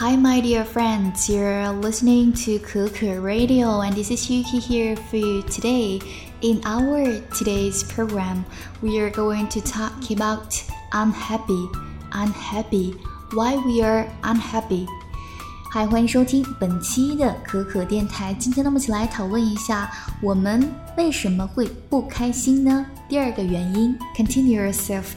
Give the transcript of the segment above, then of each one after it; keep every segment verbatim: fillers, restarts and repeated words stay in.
Hi my dear friends, you're listening to Keke Radio and this is Yuki here for you today. In our today's program, we are going to talk about unhappy, unhappy, why we are unhappy. 嗨，欢迎收听本期的可可电台。今天呢，我们一起来讨论一下我们为什么会不开心呢？第二个原因 ，continuous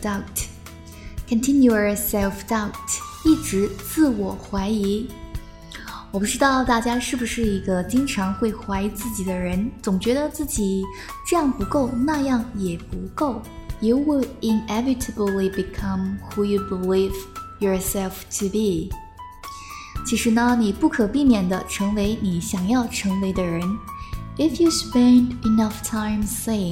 self-doubt。continuous self-doubt。一直自我怀疑。我不知道大家是不是一个经常会怀疑自己的人，总觉得自己这样不够，那样也不够。You will inevitably become who you believe yourself to be. 其实呢，你不可避免地成为你想要成为的人。If you spend enough time saying,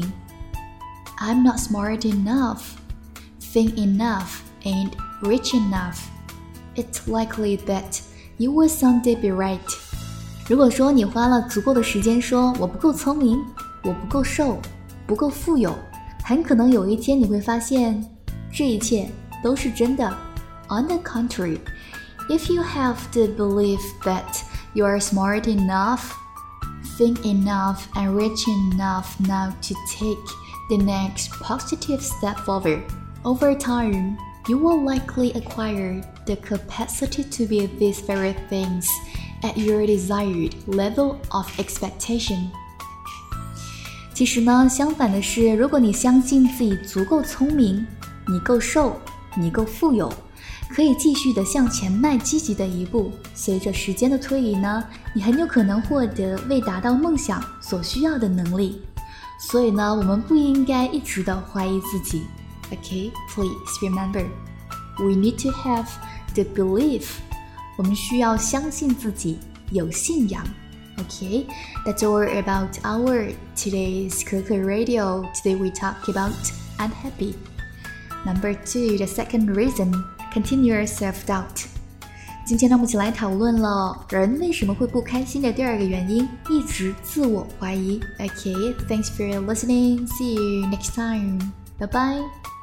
I'm not smart enough, thin enough, and rich enough,It's likely that you will someday be right. 如果说你花了足够的时间说我不够聪明，我不够瘦，不够富有，很可能有一天你会发现这一切都是真的。On the contrary, if you have the belief that you are smart enough, thin enough, and rich enough now to take the next positive step forward, over time, you will likely acquire the capacity to be these very things at your desired level of expectation. 其实呢，相反的是，如果你相信自己足够聪明，你够瘦，你够富有，可以继续的向前迈积极的一步，随着时间的推移呢，你很有可能获得为达到梦想所需要的能力。所以呢，我们不应该一直的怀疑自己。Okay, please remember, we need to have the belief. 我们需要相信自己，有信仰。Okay, that's all about our today's Keke Radio. Today we talk about unhappy. Number two, the second reason, continuous self-doubt. 今天呢，我们一起来讨论了人为什么会不开心的第二个原因，一直自我怀疑。Okay, thanks for listening. See you next time. Bye bye.